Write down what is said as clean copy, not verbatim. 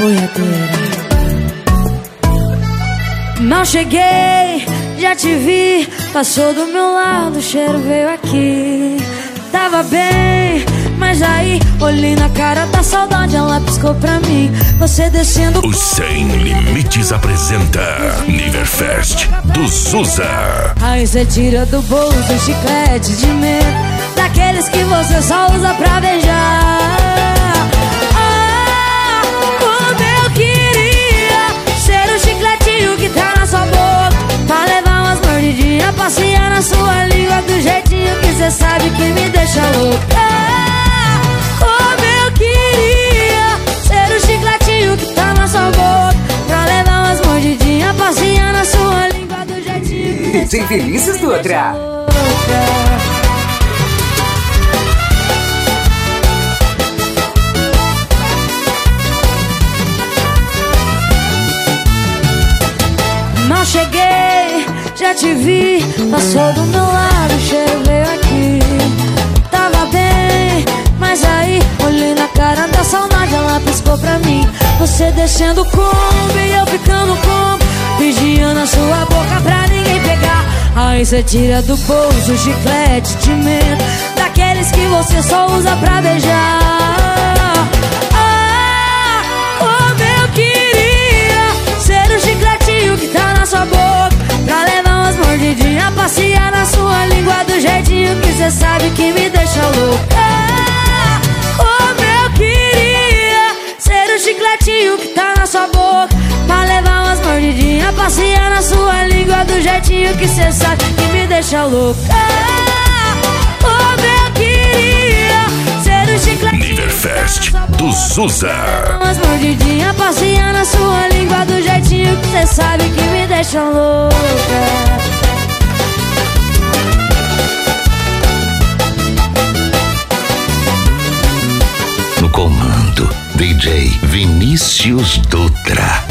boiadeira. Mal cheguei, já te vi, passou do meu lado, o cheiro veio aqui. Tava bem, mas aí olhei na cara da saudade, ela piscou pra mim. Você descendo. O Sem Limites apresenta Niverfest do Zusa. Aí você tira do bolso um chiclete de menta, daqueles que você só usa pra beijar. Ah, como eu queria ser o chicletinho que tá na sua boca, pra levar umas mordidinhas, passear na sua língua do jeitinho que cê sabe que me deixa louca. Como eu queria ser o chicletinho que tá na sua boca, pra levar umas mordidinhas, passear na sua língua do jeitinho que cê DJ Vinícius Dutra. Mal cheguei, já te vi, passou do meu lado, o cheiro veio aqui. Tava bem, mas aí olhei na cara da saudade, ela piscou pra mim. Você descendo como e eu ficando como, vigiando a sua boca pra ninguém pegar. Aí você tira do bolso o chiclete de menta, daqueles que você só usa pra beijar. Ah, como eu queria ser o chicletinho que tá na sua boca, pra levar umas mordidinhas, passear na sua língua do jeitinho que cê sabe que me deixa louca. Como eu queria ser o chicletinho que tá na sua boca, pra levar umas mordidinhas, passear na sua língua do jeitinho que cê sabe que me deixa louca. Como eu queria ser o chicletinho Niverfest do Zusa. umas mordidinhas, passear na sua língua do jeitinho que cê sabe que me deixa louca. No comando, DJ Vinícius Dutra.